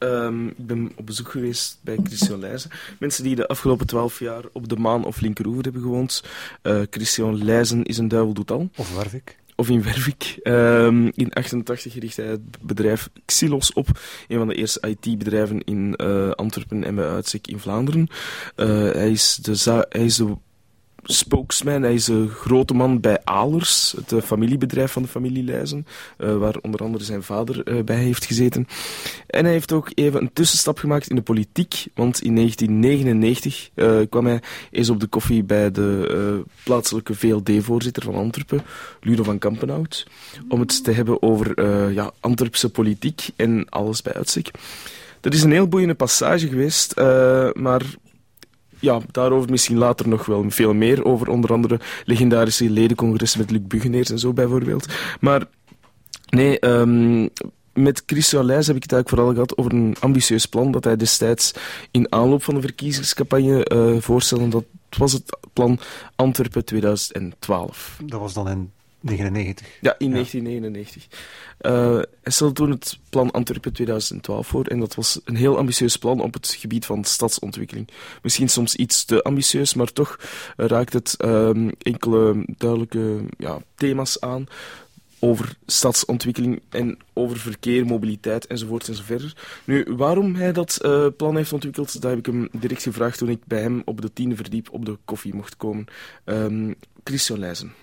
Ik ben op bezoek geweest bij Christian Leijzen. Mensen die de afgelopen 12 jaar op de Maan of Linkeroever hebben gewoond. Christian Leijzen is een duivel doet al. Of Wervik. Of in Wervik. In 1988 richt hij het bedrijf Xylos op. Een van de eerste IT-bedrijven in Antwerpen en bij uitstek in Vlaanderen. Hij is de spokesman, hij is een grote man bij Alers, het familiebedrijf van de familie Leijzen, waar onder andere zijn vader bij heeft gezeten. En hij heeft ook even een tussenstap gemaakt in de politiek, want in 1999 kwam hij eens op de koffie bij de plaatselijke VLD-voorzitter van Antwerpen, Ludo van Kampenhout, om het te hebben over Antwerpse politiek en alles bij uitstek. Dat is een heel boeiende passage geweest, maar ja, daarover misschien later nog wel veel meer. Over onder andere legendarische ledencongressen met Luc Bugeneers en zo bijvoorbeeld. Maar nee, met Christian Leijzen heb ik het eigenlijk vooral gehad over een ambitieus plan dat hij destijds in aanloop van de verkiezingscampagne voorstelde. Dat was het plan Antwerpen 2012. Dat was dan in 1999? Ja, in 1999. Hij stelde toen het plan Antwerpen 2012 voor en dat was een heel ambitieus plan op het gebied van stadsontwikkeling. Misschien soms iets te ambitieus, maar toch raakt het enkele duidelijke thema's aan over stadsontwikkeling en over verkeer, mobiliteit enzovoort enzoverder. Nu, waarom hij dat plan heeft ontwikkeld, dat heb ik hem direct gevraagd toen ik bij hem op de 10e verdiep op de koffie mocht komen. Christian Leijzen.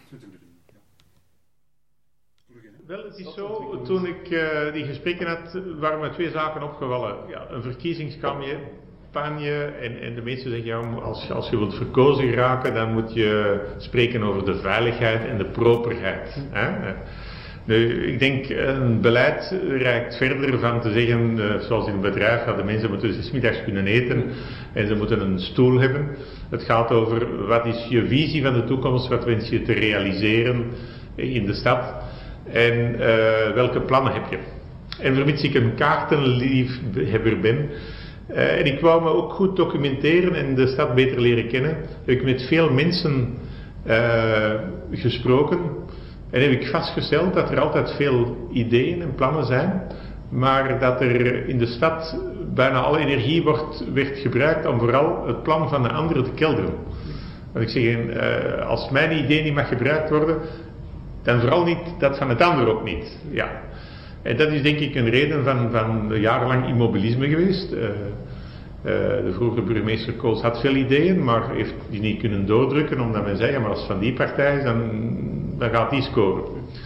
Wel, het is zo, toen ik die gesprekken had, waren me twee zaken opgevallen. Ja, een verkiezingscampagne en de mensen zeggen, ja, als je wilt verkozen geraken, dan moet je spreken over de veiligheid en de properheid. Hè? Nu, ik denk, een beleid reikt verder van te zeggen, zoals in een bedrijf, de mensen moeten 's middags kunnen eten en ze moeten een stoel hebben. Het gaat over, wat is je visie van de toekomst, wat wens je te realiseren in de stad. En welke plannen heb je? En vermits ik een kaartenliefhebber ben, en ik wou me ook goed documenteren en de stad beter leren kennen, heb ik met veel mensen gesproken en heb ik vastgesteld dat er altijd veel ideeën en plannen zijn, maar dat er in de stad bijna alle energie werd gebruikt om vooral het plan van de anderen te kelderen. Want ik zeg, als mijn idee niet mag gebruikt worden, dan vooral niet dat van het ander ook niet. Ja. En dat is denk ik een reden van jarenlang immobilisme geweest. De vroegere burgemeester Kools had veel ideeën, maar heeft die niet kunnen doordrukken, omdat men zei, ja, maar als het van die partij is, dan gaat die scoren.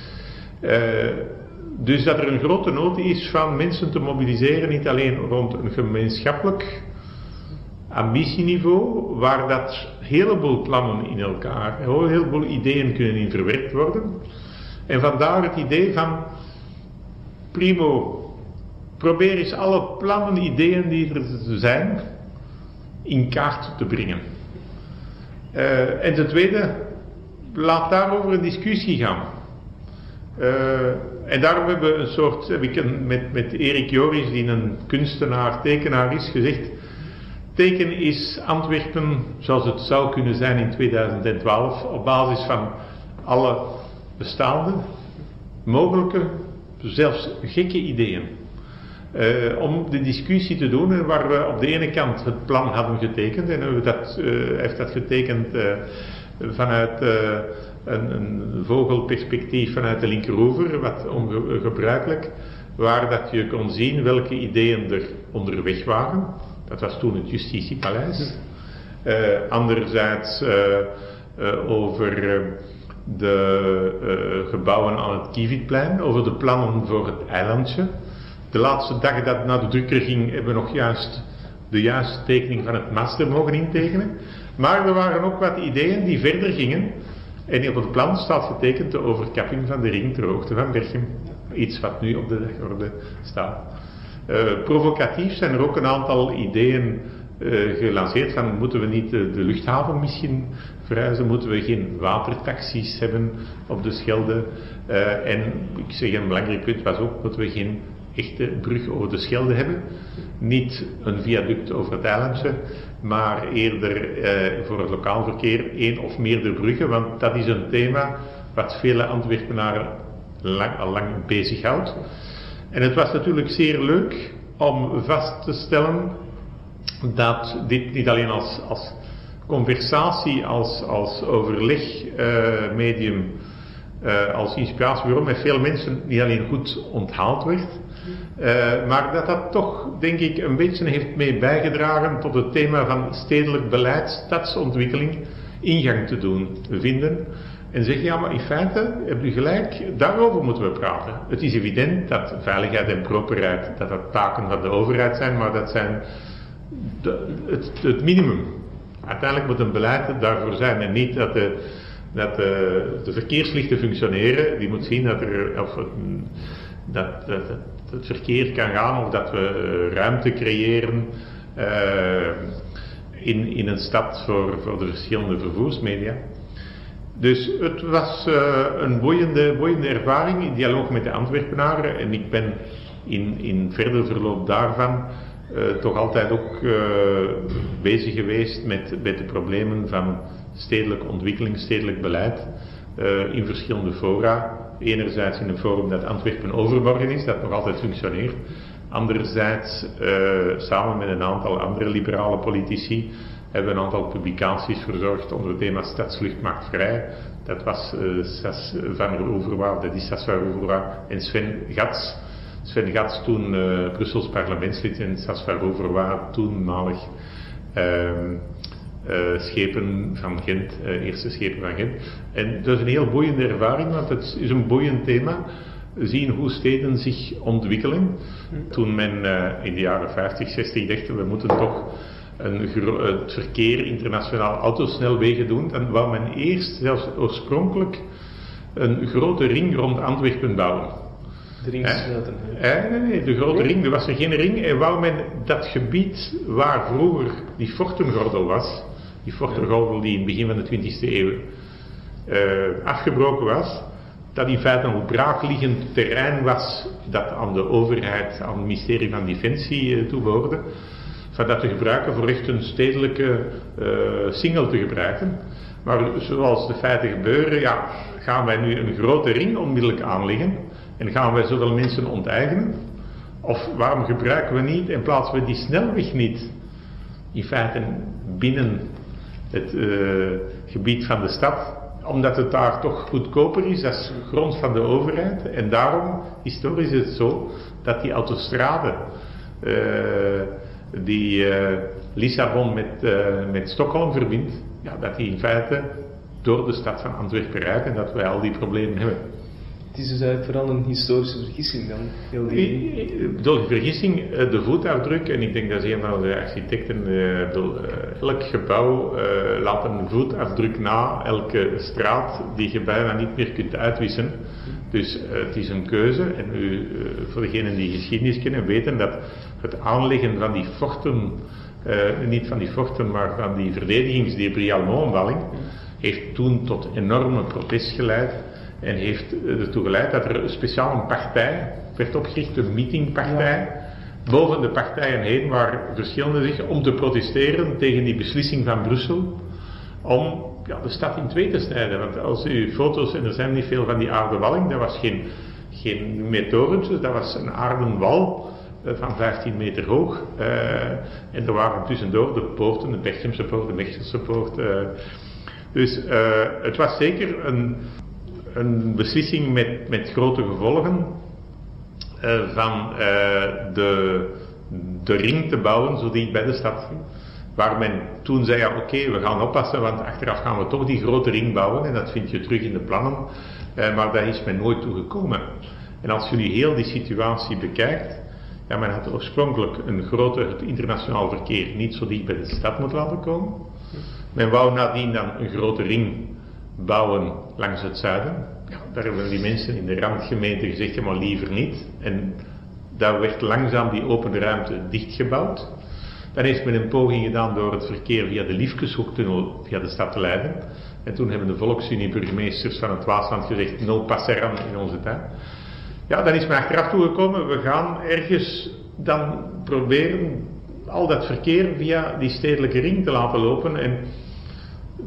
Dus dat er een grote nood is van mensen te mobiliseren, niet alleen rond een gemeenschappelijk ambitieniveau, waar dat een heleboel plannen in elkaar, een heleboel ideeën kunnen in verwerkt worden. En vandaar het idee van, primo, probeer eens alle plannen, ideeën die er zijn, in kaart te brengen. En ten tweede, laat daarover een discussie gaan. En daarom heb ik met Erik Joris, die een kunstenaar, tekenaar is, gezegd, teken is Antwerpen zoals het zou kunnen zijn in 2012, op basis van alle bestaande, mogelijke, zelfs gekke ideeën. Om de discussie te doen, waar we op de ene kant het plan hadden getekend, en heeft dat getekend vanuit een vogelperspectief vanuit de Linkeroever, wat ongebruikelijk, waar dat je kon zien welke ideeën er onderweg waren. Dat was toen het Justitiepaleis. Anderzijds over de gebouwen aan het Kievietplein, over de plannen voor het eilandje. De laatste dag dat naar de drukker ging, hebben we nog juist de juiste tekening van het master mogen intekenen. Maar er waren ook wat ideeën die verder gingen. En op het plan staat getekend de overkapping van de ring ter hoogte van Berchem. Iets wat nu op de dagorde staat. Provocatief zijn er ook een aantal ideeën gelanceerd van, moeten we niet de luchthaven misschien verhuizen, moeten we geen watertaxis hebben op de Schelde. En ik zeg, een belangrijk punt was ook, moeten we geen echte brug over de Schelde hebben. Niet een viaduct over het eilandje, maar eerder voor het lokaal verkeer één of meerdere bruggen, want dat is een thema wat vele Antwerpenaren al lang bezighoudt. En het was natuurlijk zeer leuk om vast te stellen dat dit niet alleen als conversatie, als overlegmedium, als inspiratiebureau met veel mensen niet alleen goed onthaald werd, maar dat dat toch, denk ik, een beetje heeft mee bijgedragen tot het thema van stedelijk beleid, stadsontwikkeling, ingang te doen vinden. En zeggen, ja, maar in feite, hebt u gelijk, daarover moeten we praten. Het is evident dat veiligheid en properheid, dat taken van de overheid zijn, maar dat zijn het minimum. Uiteindelijk moet een beleid daarvoor zijn en niet dat de verkeerslichten functioneren. Die moet zien dat het verkeer kan gaan of dat we ruimte creëren in een stad voor de verschillende vervoersmedia. Dus het was een boeiende ervaring in dialoog met de Antwerpenaren en ik ben in verder verloop daarvan toch altijd ook bezig geweest met de problemen van stedelijke ontwikkeling, stedelijk beleid in verschillende fora. Enerzijds in een forum dat Antwerpen Overmorgen is, dat nog altijd functioneert. Anderzijds samen met een aantal andere liberale politici hebben we een aantal publicaties verzorgd onder het thema Stadslucht maakt vrij. Dat was Sas van Rouveroy, dat is Sas van Rouveroy en Sven Gats. Sven Gats, toen Brussels parlementslid, en Sas van Rouveroy, toenmalig schepen van Gent, eerste schepen van Gent. En dat is een heel boeiende ervaring, want het is een boeiend thema. Zien hoe steden zich ontwikkelen. Toen men in de jaren 50, 60 dacht, we moeten toch het verkeer internationaal autosnelwegen doen, dan wou men eerst zelfs oorspronkelijk een grote ring rond Antwerpen bouwen. De ring sluiten. Nee, de grote ring, er was er geen ring en wou men dat gebied waar vroeger die Fortengordel was, die Fortengordel die in het begin van de 20e eeuw afgebroken was, dat in feite een braakliggend terrein was dat aan de overheid, aan het ministerie van Defensie toebehoorde, van dat te gebruiken voor echt een stedelijke singel te gebruiken. Maar zoals de feiten gebeuren, ja, gaan wij nu een grote ring onmiddellijk aanleggen en gaan wij zoveel mensen onteigenen? Of waarom gebruiken we niet en plaatsen we die snelweg niet in feite binnen het gebied van de stad? Omdat het daar toch goedkoper is als grond van de overheid. En daarom, historisch is het zo, dat die autostrade die Lissabon met Stockholm verbindt, ja, dat die in feite door de stad van Antwerpen rijdt en dat wij al die problemen hebben. Het is dus eigenlijk vooral een historische vergissing dan? Door die vergissing, de voetafdruk, en ik denk dat is een van de architecten, elk gebouw laat een voetafdruk na, elke straat die je bijna niet meer kunt uitwissen. Dus het is een keuze, en voor degenen die geschiedenis kennen weten dat het aanleggen van die forten, niet van die forten, maar van die verdedigingsdebris Allemandwalling, heeft toen tot enorme protest geleid. En heeft ertoe geleid dat er speciaal een partij werd opgericht, een meetingpartij, boven de partijen heen, waar verschillende zich om te protesteren tegen die beslissing van Brussel om de stad in twee te snijden. Want als u foto's, en er zijn niet veel van die aardenwalling, dat was geen metorentjes, dat was een aardenwal van 15 meter hoog. En er waren tussendoor de poorten, de Berchamse poort, de Mechelse poort. Dus het was zeker een beslissing met grote gevolgen van de ring te bouwen zo dicht bij de stad. Waar men toen zei, ja oké, we gaan oppassen, want achteraf gaan we toch die grote ring bouwen en dat vind je terug in de plannen. Maar daar is men nooit toe gekomen. En als je nu heel die situatie bekijkt, ja, men had oorspronkelijk het internationaal verkeer niet zo dicht bij de stad moeten laten komen. Men wou nadien dan een grote ring bouwen langs het zuiden. Ja, daar hebben die mensen in de randgemeente gezegd, ja, maar liever niet. En daar werd langzaam die open ruimte dichtgebouwd. Dan heeft men een poging gedaan door het verkeer via de Liefkeshoektunnel via de stad te leiden. En toen hebben de Volksunie-burgemeesters van het Waasland gezegd, no passeran in onze tuin. Ja, dan is men achteraf toegekomen, we gaan ergens dan proberen al dat verkeer via die stedelijke ring te laten lopen. En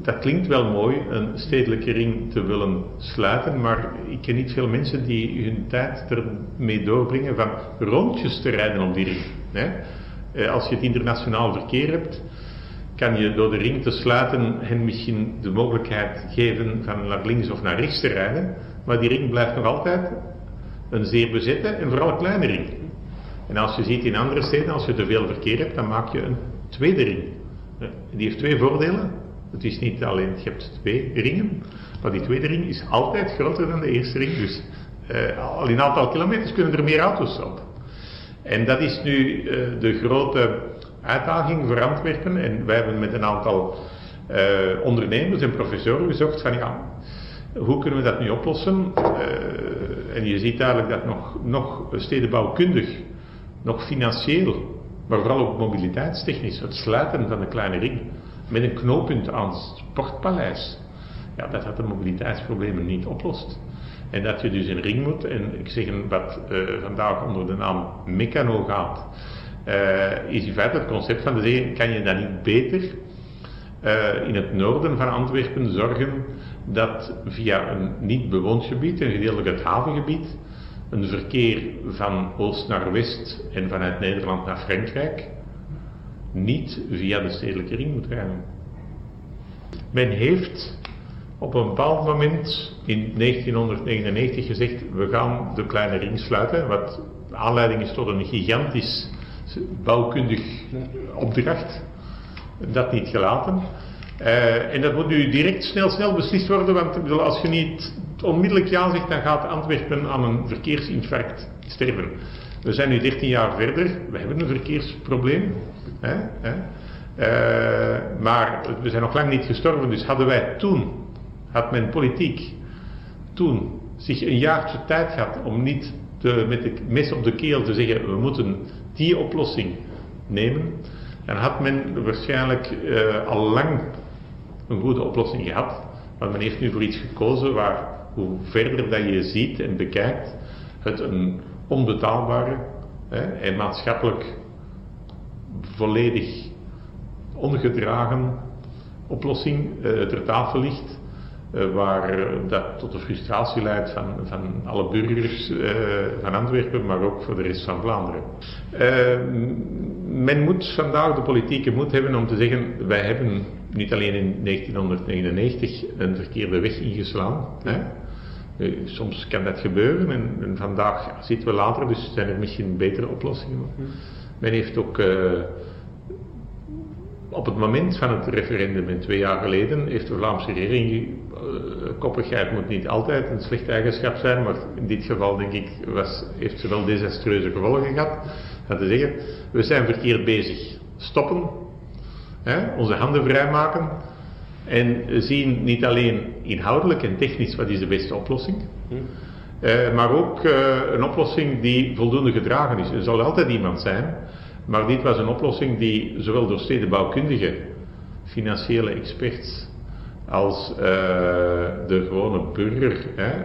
dat klinkt wel mooi, een stedelijke ring te willen sluiten, maar ik ken niet veel mensen die hun tijd ermee doorbrengen van rondjes te rijden op die ring. Hè? Als je het internationaal verkeer hebt, kan je door de ring te sluiten hen misschien de mogelijkheid geven van naar links of naar rechts te rijden, maar die ring blijft nog altijd een zeer bezette en vooral kleine ring. En als je ziet in andere steden, als je te veel verkeer hebt, dan maak je een tweede ring. Die heeft twee voordelen. Het is niet alleen, je hebt twee ringen, maar die tweede ring is altijd groter dan de eerste ring. Dus al in een aantal kilometers kunnen er meer auto's op. En dat is nu de grote uitdaging voor Antwerpen. En wij hebben met een aantal ondernemers en professoren gezocht van ja, hoe kunnen we dat nu oplossen? En je ziet duidelijk dat nog stedenbouwkundig, nog financieel, maar vooral ook mobiliteitstechnisch, het sluiten van de kleine ring met een knooppunt aan het Sportpaleis, ja, dat de mobiliteitsproblemen niet oplost. En dat je dus een ring moet, en ik zeg wat vandaag onder de naam Meccano gaat, is in feite het concept van te zeggen, kan je dan niet beter in het noorden van Antwerpen zorgen dat via een niet bewoond gebied, een gedeeltelijk het havengebied, een verkeer van oost naar west en vanuit Nederland naar Frankrijk niet via de stedelijke ring moet rijden. Men heeft op een bepaald moment in 1999 gezegd, we gaan de kleine ring sluiten, wat aanleiding is tot een gigantisch bouwkundig opdracht. Dat niet gelaten. En dat moet nu direct snel beslist worden, want als je niet onmiddellijk ja zegt, dan gaat Antwerpen aan een verkeersinfarct sterven. We zijn nu 13 jaar verder, we hebben een verkeersprobleem. Maar we zijn nog lang niet gestorven, dus had men politiek toen zich een jaartje tijd gehad om niet met de mes op de keel te zeggen, we moeten die oplossing nemen, dan had men waarschijnlijk al lang een goede oplossing gehad. Maar men heeft nu voor iets gekozen waar, hoe verder dat je ziet en bekijkt, het een onbetaalbare en maatschappelijk volledig ongedragen oplossing ter tafel ligt, waar dat tot de frustratie leidt van alle burgers van Antwerpen, maar ook voor de rest van Vlaanderen. Men moet vandaag de politieke moed hebben om te zeggen, wij hebben niet alleen in 1999 een verkeerde weg ingeslaan. Hè? Soms kan dat gebeuren en vandaag zitten we later, dus zijn er misschien betere oplossingen. Men heeft ook op het moment van het referendum in 2 jaar geleden, heeft de Vlaamse regering, koppigheid moet niet altijd een slecht eigenschap zijn, maar in dit geval denk ik heeft ze wel desastreuze gevolgen gehad. Dat te zeggen, we zijn verkeerd bezig. Stoppen, onze handen vrijmaken en zien niet alleen inhoudelijk en technisch wat is de beste oplossing, maar ook een oplossing die voldoende gedragen is. Er zal altijd iemand zijn, maar dit was een oplossing die zowel door stedenbouwkundigen, financiële experts als de gewone burger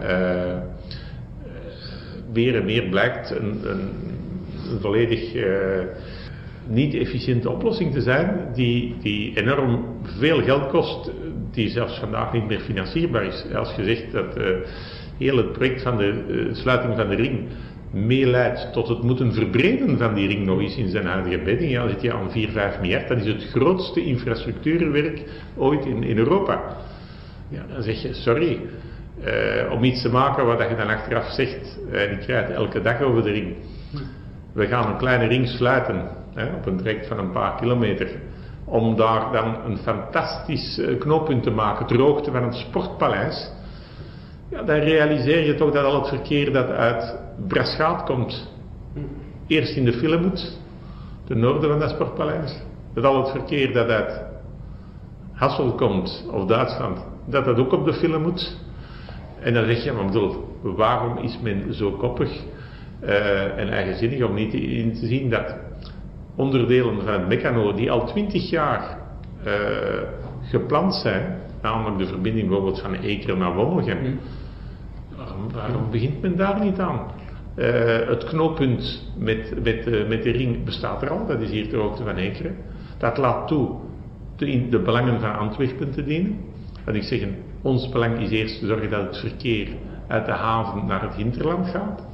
meer en meer blijkt een volledig niet efficiënte oplossing te zijn, die enorm veel geld kost, die zelfs vandaag niet meer financierbaar is. Als je zegt dat heel het project van de sluiting van de ring meeleidt tot het moeten verbreden van die ring nog eens in zijn huidige bedding, ja, dan zit je aan 4-5 miljard. Dat is het grootste infrastructuurwerk ooit in Europa. Ja, dan zeg je, sorry, om iets te maken wat je dan achteraf zegt, en ik krijg het elke dag over de ring. We gaan een kleine ring sluiten, op een traject van een paar kilometer, om daar dan een fantastisch knooppunt te maken ter hoogte van het Sportpaleis. Ja, dan realiseer je toch dat al het verkeer dat uit Braschaat komt, eerst in de file moet, ten noorden van dat Sportpaleis. Dat al het verkeer dat uit Hasselt komt, of Duitsland, dat ook op de file moet. En dan zeg je, maar bedoel, waarom is men zo koppig en eigenzinnig om niet in te zien dat onderdelen van het Meccano die al 20 jaar gepland zijn, namelijk de verbinding bijvoorbeeld van Ekeren naar Wommelgem, waarom begint men daar niet aan? Het knooppunt met de ring bestaat er al, dat is hier ter hoogte van Ekeren. Dat laat toe de belangen van Antwerpen te dienen. Want ik zeg, ons belang is eerst te zorgen dat het verkeer uit de haven naar het hinterland gaat.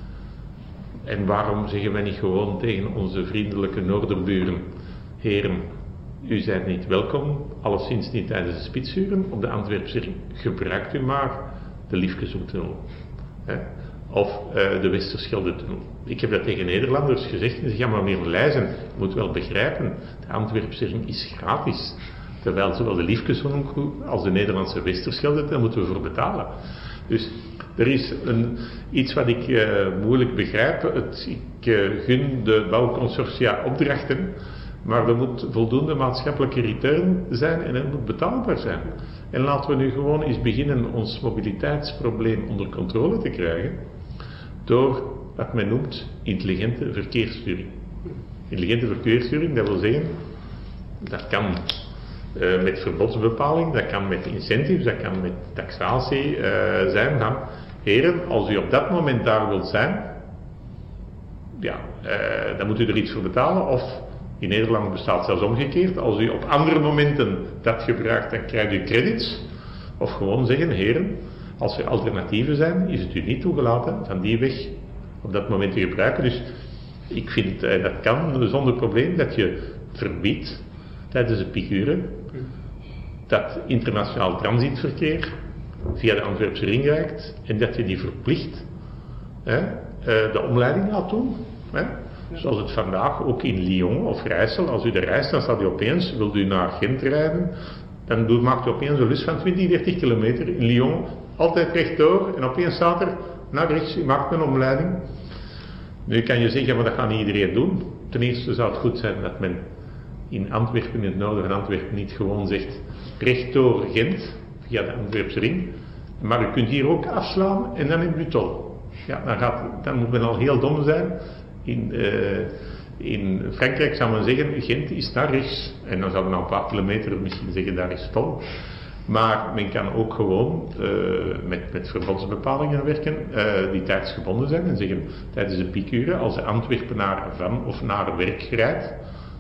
En waarom zeggen wij niet gewoon tegen onze vriendelijke noorderburen, heren, u zijt niet welkom, alleszins niet tijdens de spitsuren, op de Antwerpse ring. Gebruikt u maar de Liefkeshoektunnel. Of de Westerschelde-tunnel. Ik heb dat tegen Nederlanders gezegd en ze zeggen, ja maar meneer Leijzen, je moet wel begrijpen, de Antwerpse ring is gratis. Terwijl zowel de Liefkeshoek als de Nederlandse Westerschelde, daar moeten we voor betalen. Dus er is iets wat ik moeilijk begrijp. Ik gun de bouwconsortia opdrachten, maar er moet voldoende maatschappelijke return zijn en het moet betaalbaar zijn. En laten we nu gewoon eens beginnen ons mobiliteitsprobleem onder controle te krijgen door wat men noemt intelligente verkeerssturing. Intelligente verkeerssturing, dat wil zeggen, dat kan met verbodsbepaling, dat kan met incentives, dat kan met taxatie zijn van, heren, als u op dat moment daar wilt zijn, ja, dan moet u er iets voor betalen, of in Nederland bestaat zelfs omgekeerd, als u op andere momenten dat gebruikt, dan krijgt u credits, of gewoon zeggen, heren, als er alternatieven zijn, is het u niet toegelaten van die weg op dat moment te gebruiken. Dus ik vind dat kan zonder probleem, dat je verbiedt tijdens de piekuren dat internationaal transitverkeer via de Antwerpse ring rijdt en dat je die verplicht de omleiding laat doen. Zoals het vandaag ook in Lyon of Rijssel, als u er reist, dan staat u opeens, wilt u naar Gent rijden, dan maakt u opeens een lus van 20, 30 kilometer in Lyon, altijd rechtdoor en opeens staat er naar rechts, u maakt een omleiding. Nu kan je zeggen, maar dat gaat niet iedereen doen. Ten eerste zou het goed zijn dat men in Antwerpen, in het noorden van Antwerpen, niet gewoon zegt rechtdoor Gent, via de Antwerpse ring, maar u kunt hier ook afslaan en dan in tol. Ja, dan moet men al heel dom zijn. In Frankrijk zou men zeggen, Gent is naar rechts, en dan zou men al een paar kilometer misschien zeggen, daar is tol. Maar men kan ook gewoon met verbodsbepalingen werken die tijdsgebonden zijn en zeggen, tijdens de piekuren, als de Antwerpenaar van of naar werk rijdt,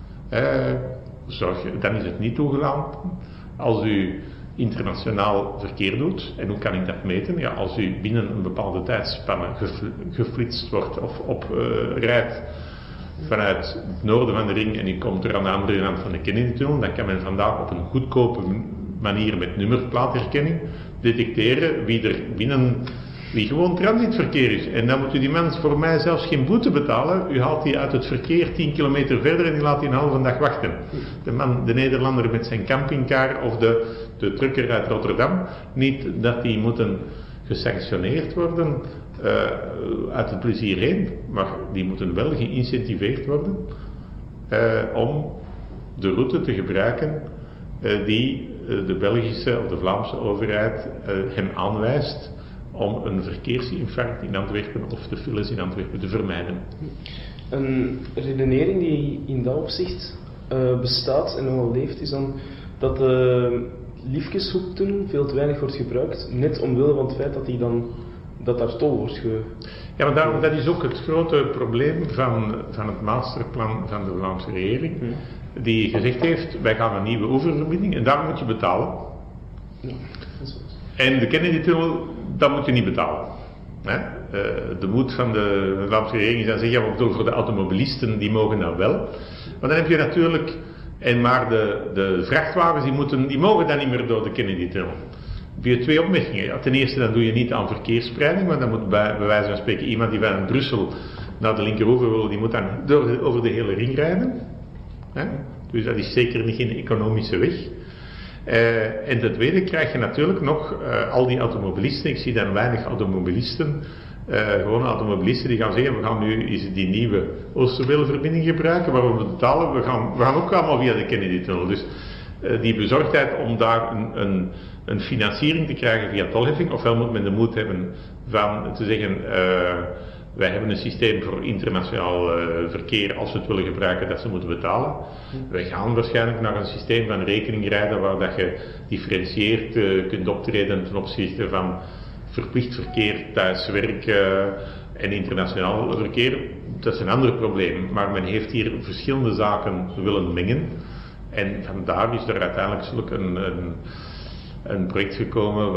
dan is het niet toegelaten. Als u internationaal verkeer doet, en hoe kan ik dat meten? Ja, als u binnen een bepaalde tijdspanne geflitst wordt of rijdt vanuit het noorden van de ring en u komt er aan de andere kant van de Kennedy-tunnel, dan kan men vandaag op een goedkope manier met nummerplaatherkenning detecteren wie gewoon transitverkeer is. En dan moet u die mensen voor mij zelfs geen boete betalen. U haalt die uit het verkeer 10 kilometer verder en u laat die een halve dag wachten. De Nederlander met zijn campingcar of de trucker uit Rotterdam, niet dat die moeten gesanctioneerd worden uit het plezier heen, maar die moeten wel geïncentiveerd worden om de route te gebruiken die de Belgische of de Vlaamse overheid hem aanwijst om een verkeersinfarct in Antwerpen of de files in Antwerpen te vermijden. Een redenering die in dat opzicht bestaat en nogal leeft, is dan dat de Liefkeshoektunnel veel te weinig wordt gebruikt, net omwille van het feit dat daar tol wordt Ja, maar dat is ook het grote probleem van het masterplan van de Vlaamse regering, die gezegd heeft, wij gaan een nieuwe oververbinding en daar moet je betalen. Ja, dat is en de Kennedy-tunnel, dat moet je niet betalen. De moed van de Vlaamse regering is dan zeggen, ja, maar voor de automobilisten, die mogen dat wel. Maar dan heb je natuurlijk, maar de vrachtwagens, die mogen dan niet meer door de Kennedy-tunnel. Heb je twee opmerkingen. Ja, ten eerste, dan doe je niet aan verkeersspreiding, want dan moet bij wijze van spreken iemand die van Brussel naar de linkeroever wil, die moet dan over de hele ring rijden. Dus dat is zeker niet een economische weg. En ten tweede krijg je natuurlijk nog al die automobilisten. Ik zie dan weinig automobilisten, gewoon automobilisten die gaan zeggen, we gaan nu eens die nieuwe Oosterweelverbinding gebruiken, waar we betalen, we gaan ook allemaal via de Kennedy-tunnel. Dus die bezorgdheid om daar een financiering te krijgen via tolheffing, ofwel moet men de moed hebben van te zeggen, wij hebben een systeem voor internationaal verkeer, als we het willen gebruiken, dat ze moeten betalen. Wij gaan waarschijnlijk naar een systeem van rekeningrijden waar dat je differentieerd kunt optreden ten opzichte van verplicht verkeer, thuiswerk en internationaal verkeer. Dat is een ander probleem, maar men heeft hier verschillende zaken willen mengen. En vandaar is er uiteindelijk zulk een project gekomen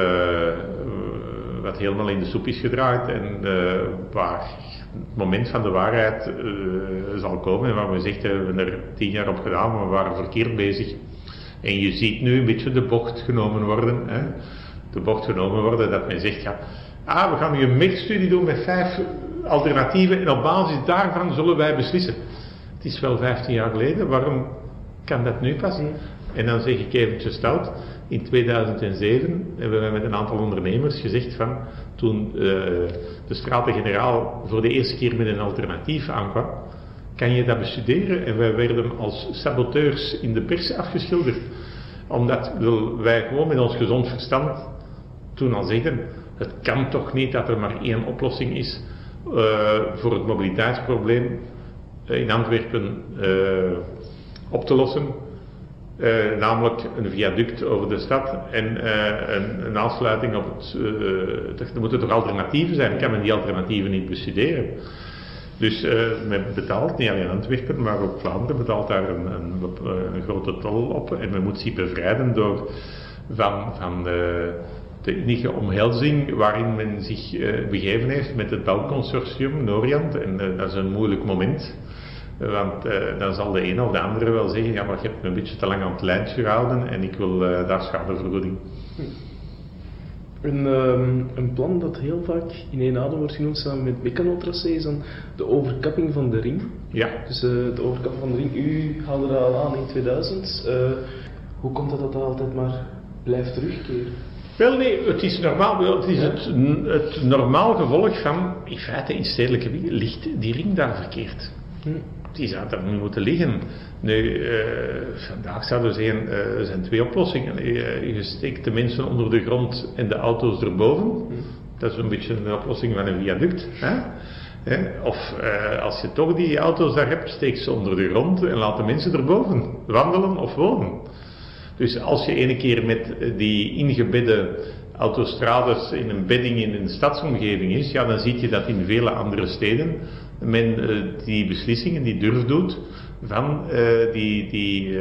wat helemaal in de soep is gedraaid en waar het moment van de waarheid zal komen en waar we zeggen, we hebben er 10 jaar op gedaan, maar we waren verkeerd bezig. En je ziet nu een beetje de bocht genomen worden. Hè? De bocht genomen worden dat men zegt, we gaan nu een meetstudie doen met 5 alternatieven en op basis daarvan zullen wij beslissen. Het is wel 15 jaar geleden, waarom kan dat nu pas? En dan zeg ik eventjes stout, in 2007 hebben wij met een aantal ondernemers gezegd van, toen de Staten-Generaal voor de eerste keer met een alternatief aankwam, kan je dat bestuderen? En wij werden als saboteurs in de pers afgeschilderd. Omdat wij gewoon met ons gezond verstand toen al zeggen, het kan toch niet dat er maar 1 oplossing is voor het mobiliteitsprobleem in Antwerpen op te lossen. Namelijk een viaduct over de stad en een aansluiting op er moeten toch alternatieven zijn, kan men die alternatieven niet bestuderen. Dus men betaalt, niet alleen Antwerpen, maar ook Vlaanderen betaalt daar een grote tol op en men moet zich bevrijden van de innige omhelzing waarin men zich begeven heeft met het bouwconsortium Noriant en dat is een moeilijk moment. Want dan zal de een of de andere wel zeggen, ja maar je hebt me een beetje te lang aan het lijntje gehouden en ik wil daar schadevergoeding. Een plan dat heel vaak in één adem wordt genoemd samen met Meccano-tracé is dan de overkapping van de ring. Ja. Dus de overkapping van de ring, u haalde dat al aan in 2000. Hoe komt het dat altijd maar blijft terugkeren? Wel nee, het is normaal, het is het normaal gevolg van, in feite in stedelijke gebieden ligt die ring daar verkeerd. Die zou daar niet moeten liggen. Nu, vandaag zouden we zeggen, er zijn 2 oplossingen. Je steekt de mensen onder de grond en de auto's erboven. Dat is een beetje een oplossing van een viaduct. Hè? Of als je toch die auto's daar hebt, steek ze onder de grond en laat de mensen erboven wandelen of wonen. Dus als je ene keer met die ingebedde autostrades in een bedding in een stadsomgeving is, ja, dan zie je dat in vele andere steden men die beslissingen, die durf doet van die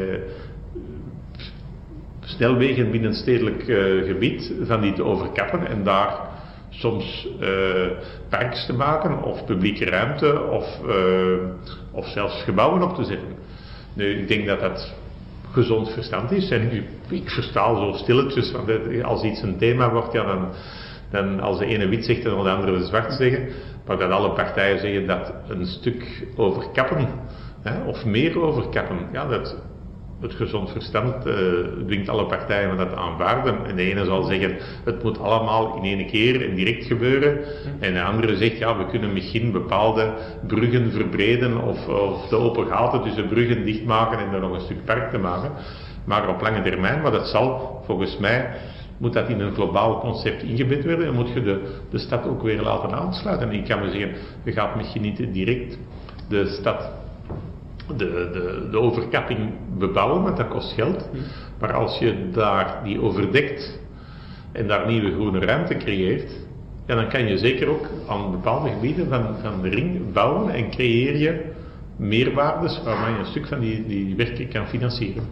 snelwegen binnen een stedelijk gebied, van die te overkappen en daar soms parks te maken of publieke ruimte of zelfs gebouwen op te zetten. Nu, ik denk dat dat gezond verstand is en ik versta zo stilletjes, want als iets een thema wordt, ja, dan als de ene wit zegt en de andere zwart zeggen, maar dat alle partijen zeggen dat een stuk overkappen, of meer overkappen, ja, dat het gezond verstand dwingt alle partijen van dat aanvaarden. En de ene zal zeggen, het moet allemaal in één keer en direct gebeuren. En de andere zegt, ja, we kunnen misschien bepaalde bruggen verbreden of de open gaten tussen bruggen dichtmaken en er nog een stuk park te maken. Maar op lange termijn, maar dat zal volgens mij, moet dat in een globaal concept ingebed worden en moet je de stad ook weer laten aansluiten. En ik kan me zeggen, je gaat misschien niet direct de stad, de overkapping bebouwen, want dat kost geld. Maar als je daar die overdekt en daar nieuwe groene ruimte creëert, ja, dan kan je zeker ook aan bepaalde gebieden van de ring bouwen en creëer je meerwaardes waarmee je een stuk van die werken kan financieren.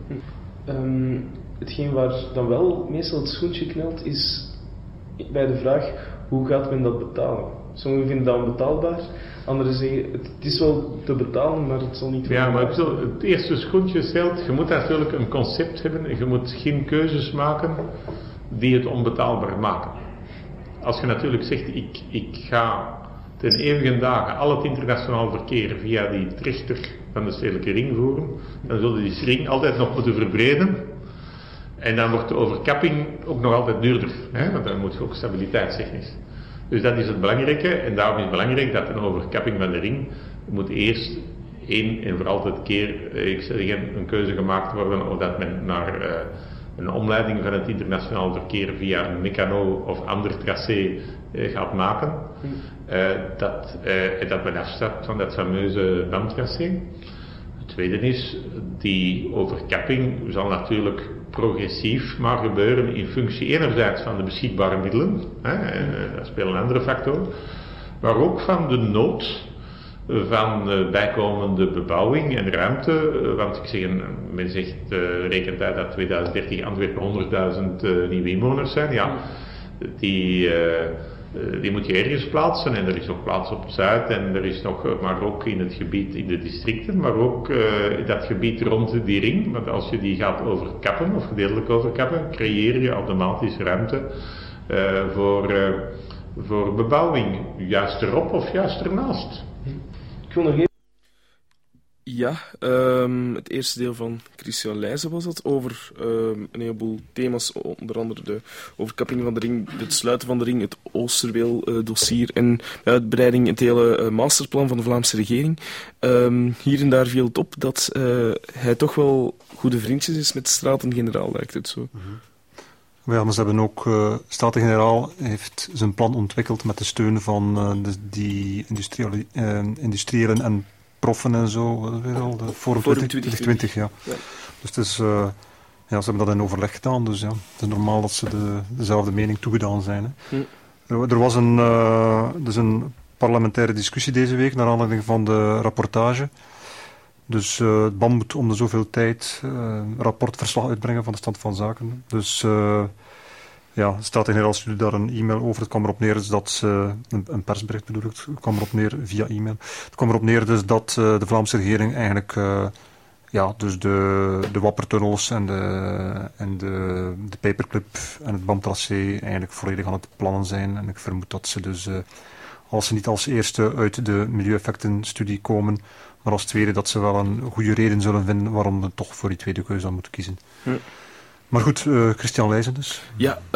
Hetgeen waar dan wel meestal het schoentje knelt is bij de vraag, hoe gaat men dat betalen? Sommigen vinden dat onbetaalbaar, anderen zeggen het is wel te betalen, maar het zal niet. Ja, maar het eerste schoentje stelt, je moet natuurlijk een concept hebben en je moet geen keuzes maken die het onbetaalbaar maken. Als je natuurlijk zegt, ik ga ten eeuwige dagen al het internationaal verkeer via die trechter van de stedelijke ring voeren, dan zullen die ring altijd nog moeten verbreden. En dan wordt de overkapping ook nog altijd duurder, hè? Want dan moet je ook stabiliteitstechnisch. Dus dat is het belangrijke en daarom is het belangrijk dat een overkapping van de ring moet eerst één en voor altijd keer, ik zeg een keuze gemaakt worden of dat men naar een omleiding van het internationaal verkeer via een Meccano of ander tracé gaat maken. Dat men afstapt van dat fameuze bandtracé. Het tweede is, die overkapping zal natuurlijk progressief maar gebeuren in functie enerzijds van de beschikbare middelen, dat speelt een andere factor, maar ook van de nood van bijkomende bebouwing en ruimte. Want ik zeg, men zegt, rekent uit dat 2030 Antwerpen 100.000 nieuwe inwoners zijn. Ja, die moet je ergens plaatsen en er is nog plaats op het Zuid en er is nog, maar ook in het gebied, in de districten, maar ook dat gebied rond die ring. Want als je die gaat overkappen of gedeeltelijk overkappen, creëer je automatisch ruimte voor bebouwing. Juist erop of juist ernaast. Ik wil nog even... Ja, het eerste deel van Christian Leijzen was dat, over een heleboel thema's, onder andere de overkapping van de ring, het sluiten van de ring, het Oosterweel-dossier en de uitbreiding, het hele masterplan van de Vlaamse regering. Hier en daar viel het op dat hij toch wel goede vriendjes is met Staten-Generaal, lijkt het zo. Ja, maar ze hebben ook, Staten-Generaal heeft zijn plan ontwikkeld met de steun van die industriëlen en proffen en zo, de Forum 2020, ja. Dus het is, ze hebben dat in overleg gedaan, dus ja, het is normaal dat ze dezelfde mening toegedaan zijn. Hè. Er was een parlementaire discussie deze week, naar aanleiding van de rapportage. Dus het BAM moet om de zoveel tijd rapportverslag uitbrengen van de stand van zaken. Dus Staten-Generaal stuurde daar een e-mail over. Het kwam erop neer dat een persbericht bedoel ik. Het kwam erop neer via e-mail. Het kwam erop neer dus dat de Vlaamse regering eigenlijk dus de wappertunnels en de paperclip en het BAM-tracé eigenlijk volledig aan het plannen zijn. En ik vermoed dat ze dus, als ze niet als eerste uit de milieueffectenstudie komen, maar als tweede dat ze wel een goede reden zullen vinden waarom ze toch voor die tweede keuze dan moeten kiezen. Maar goed, Christian Leijzen dus. Ja,